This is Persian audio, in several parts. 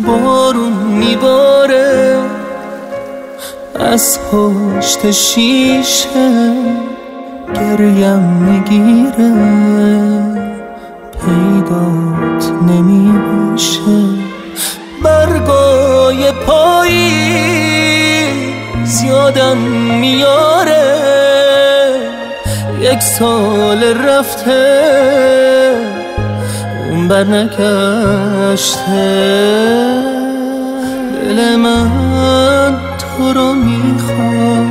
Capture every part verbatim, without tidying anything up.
بارون میباره از پشت شیشه، گریم میگیره پیدات نمیشه. برگای پاییز یادم میاره، یک سال رفته اون بر نگشته. دل من تو رو میخواد،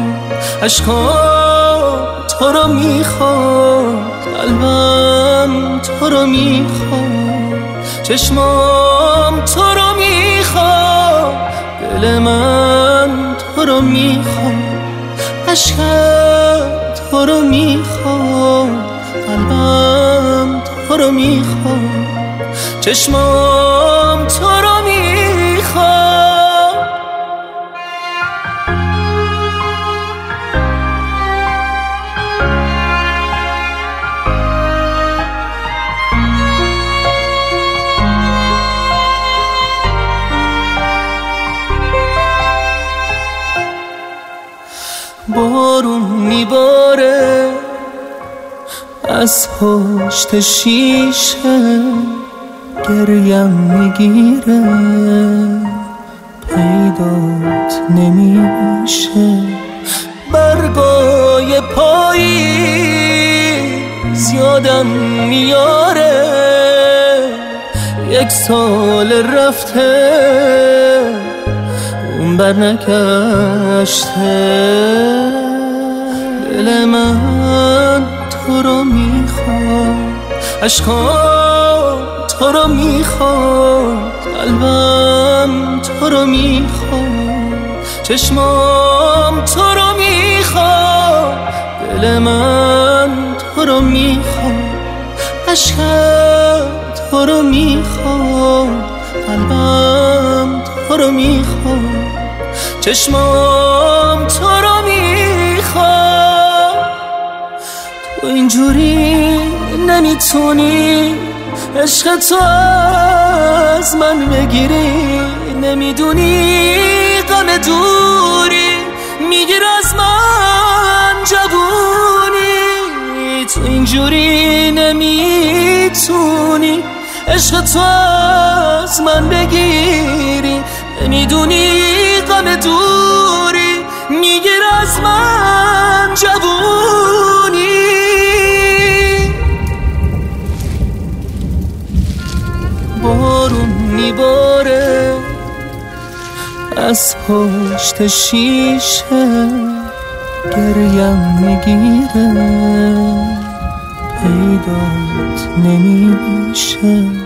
عشقام تو رو میخواد، قلبم تو رو میخواد، چشمام تو رو میخواد. دل من تو رو میخواد، عشقم تو رو میخواد، قلبم تو رو میخواد، چشمام تو رو میخواد. بارون میباره از پشت شیشه، گریم میگیره پیدات نمیشه. برگای پاییز یادم میاره، یک سال رفته اون بر نگشته. دل من تو رو میخواد، عشقام تو رو میخواد، قلبم تو رو میخواد، چشمام تو رو میخواد. دل من تو رو میخواد، عشقم تو رو میخواد، قلبم تو رو میخواد، چشمام تو رو میخواد. تو اینجوری نمیتونی عشق تو از من بگیری، نمیدونی غم دوری میگیر از من جوونی. تو اینجوری نمیتونی عشق تو از من بگیری، نمیدونی غم دوری میگیر از من جوونی. بارون میباره از پشت شیشه، گریم میگیره پیدات نمیشه.